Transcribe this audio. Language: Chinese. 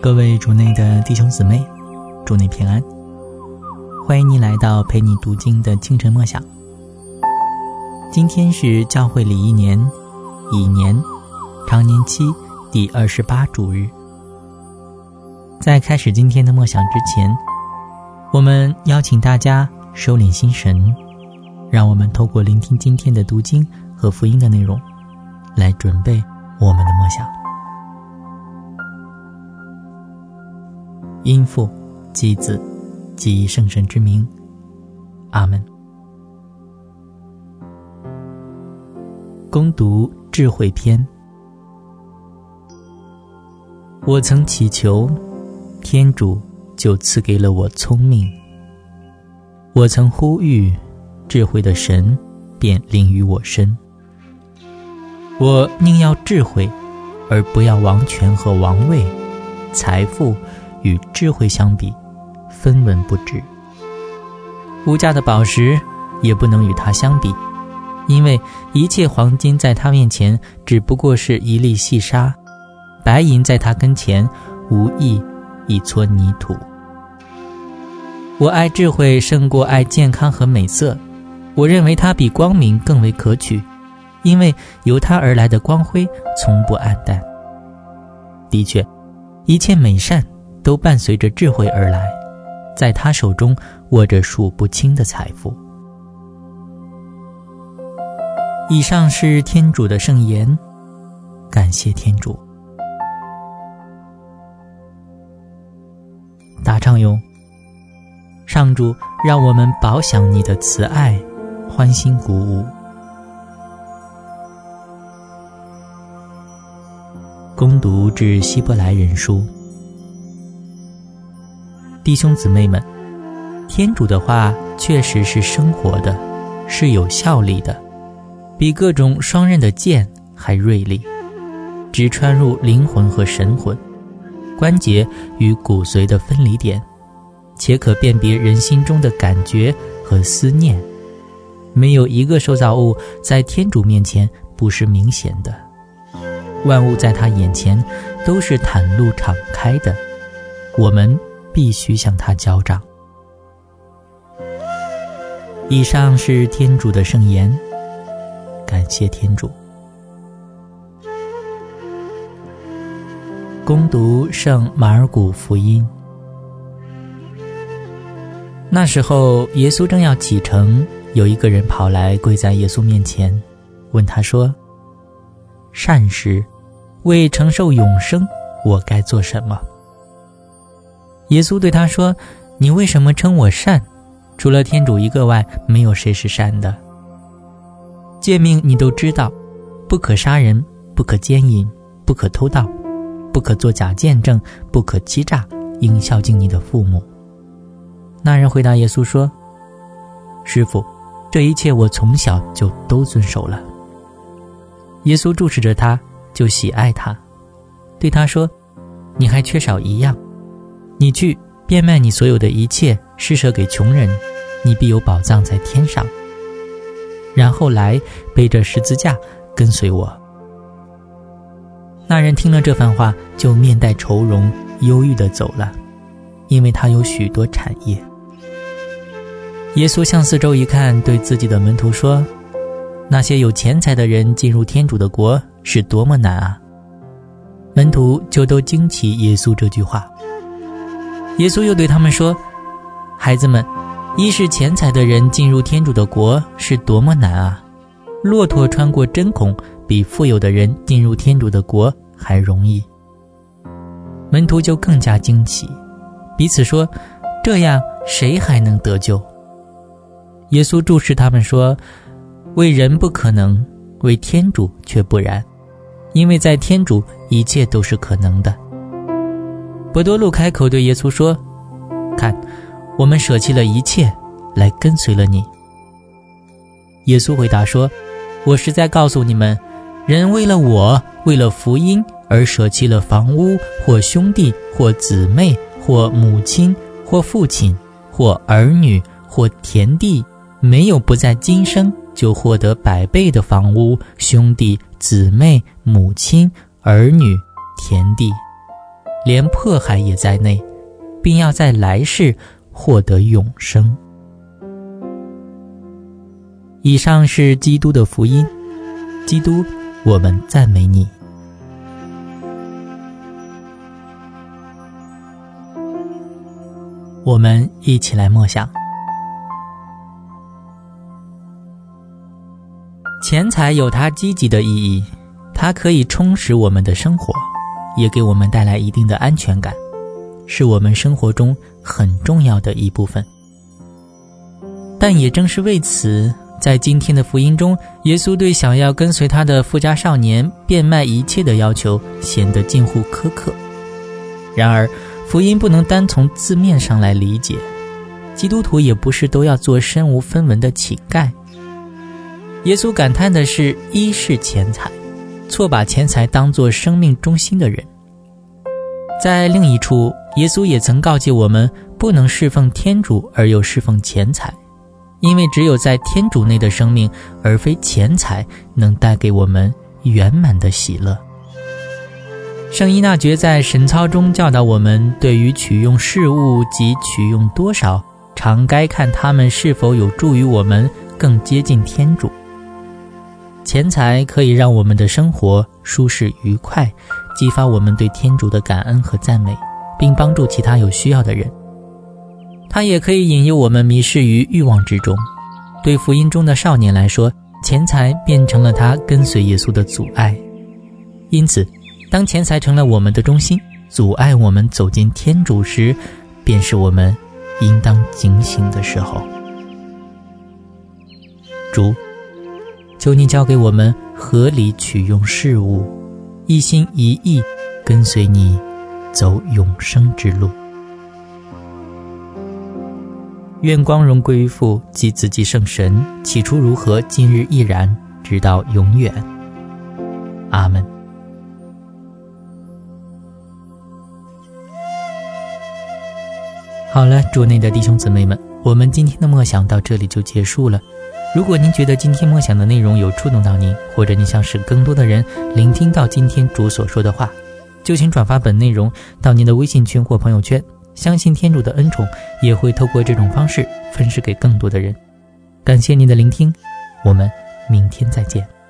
各位主内的弟兄姊妹，主内平安，欢迎您来到陪你读经的清晨默想。今天是教会礼仪年乙年常年期第28主日。在开始今天的默想之前，我们邀请大家收敛心神，让我们透过聆听今天的读经和福音的内容，来准备我们的默想。因父及子及圣神之名，阿们。恭读智慧篇。我曾祈求，天主就赐给了我聪明；我曾呼吁，智慧的神便临于我身。我宁要智慧，而不要王权和王位，财富与智慧相比，分文不值。无价的宝石也不能与它相比，因为一切黄金在它面前只不过是一粒细沙，白银在它跟前无益一撮泥土。我爱智慧胜过爱健康和美色，我认为它比光明更为可取，因为由它而来的光辉从不暗淡。的确，一切美善都伴随着智慧而来，在他手中握着数不清的财富。以上是天主的圣言，感谢天主。答唱咏：上主，让我们饱享你的慈爱，欢欣鼓舞。恭读致希伯来人书。弟兄姊妹们，天主的话确实是生活的，是有效力的，比各种双刃的剑还锐利，直穿入灵魂和神魂，关节与骨髓的分离点，且可辨别人心中的感觉和思念。没有一个受造物在天主面前不是明显的，万物在他眼前都是袒露敞开的，我们必须向他交账。以上是天主的圣言，感谢天主。恭读圣马尔谷福音。那时候耶稣正要启程，有一个人跑来跪在耶稣面前，问他说：善师，为承受永生，我该做什么？耶稣对他说：你为什么称我善？除了天主一个外，没有谁是善的。诫命你都知道，不可杀人，不可奸淫，不可偷盗，不可作假见证，不可欺诈，应孝敬你的父母。那人回答耶稣说：师父，这一切我从小就都遵守了。耶稣注视着他，就喜爱他，对他说：你还缺少一样，你去变卖你所有的一切，施舍给穷人，你必有宝藏在天上。然后来背着十字架跟随我。那人听了这番话，就面带愁容，忧郁地走了，因为他有许多产业。耶稣向四周一看，对自己的门徒说：那些有钱财的人进入天主的国是多么难啊！门徒就都惊奇耶稣这句话。耶稣又对他们说：孩子们，一是钱财的人进入天主的国是多么难啊！骆驼穿过针孔，比富有的人进入天主的国还容易。门徒就更加惊奇，彼此说：这样谁还能得救？耶稣注视他们说：为人不可能，为天主却不然，因为在天主一切都是可能的。伯多禄开口对耶稣说：看，我们舍弃了一切，来跟随了你。耶稣回答说：我实在告诉你们，人为了我，为了福音而舍弃了房屋，或兄弟，或姊妹，或母亲，或父亲，或儿女，或田地，没有不在今生就获得100倍的房屋、兄弟、姊妹、母亲、儿女、田地。 连迫害也在内，并要在来世获得永生。以上是基督的福音。基督，我们赞美你。我们一起来默想。钱财有它积极的意义，它可以充实我们的生活，也给我们带来一定的安全感，是我们生活中很重要的一部分。但也正是为此，在今天的福音中，耶稣对想要跟随他的富家少年变卖一切的要求显得近乎苛刻。然而福音不能单从字面上来理解，基督徒也不是都要做身无分文的乞丐。耶稣感叹的是，一是钱财，错把钱财当作生命中心的人。在另一处，耶稣也曾告诫我们，不能侍奉天主而又侍奉钱财，因为只有在天主内的生命，而非钱财，能带给我们圆满的喜乐。圣依纳爵在神操中教导我们，对于取用事物及取用多少，常该看他们是否有助于我们更接近天主。钱财可以让我们的生活舒适愉快，激发我们对天主的感恩和赞美，并帮助其他有需要的人。它也可以引诱我们迷失于欲望之中。对福音中的少年来说，钱财变成了他跟随耶稣的阻碍。因此，当钱财成了我们的中心，阻碍我们走进天主时，便是我们应当警醒的时候。主，求你教给我们合理取用事物，一心一意跟随你走永生之路。愿光荣归于父及子及圣神，起初如何，今日亦然，直到永远。阿们。好了，主内的弟兄姊妹们，我们今天的默想到这里就结束了。如果您觉得今天默想的内容有触动到您，或者你想使更多的人聆听到今天主所说的话，就请转发本内容到您的微信群或朋友圈，相信天主的恩宠也会透过这种方式分施给更多的人。感谢您的聆听，我们明天再见。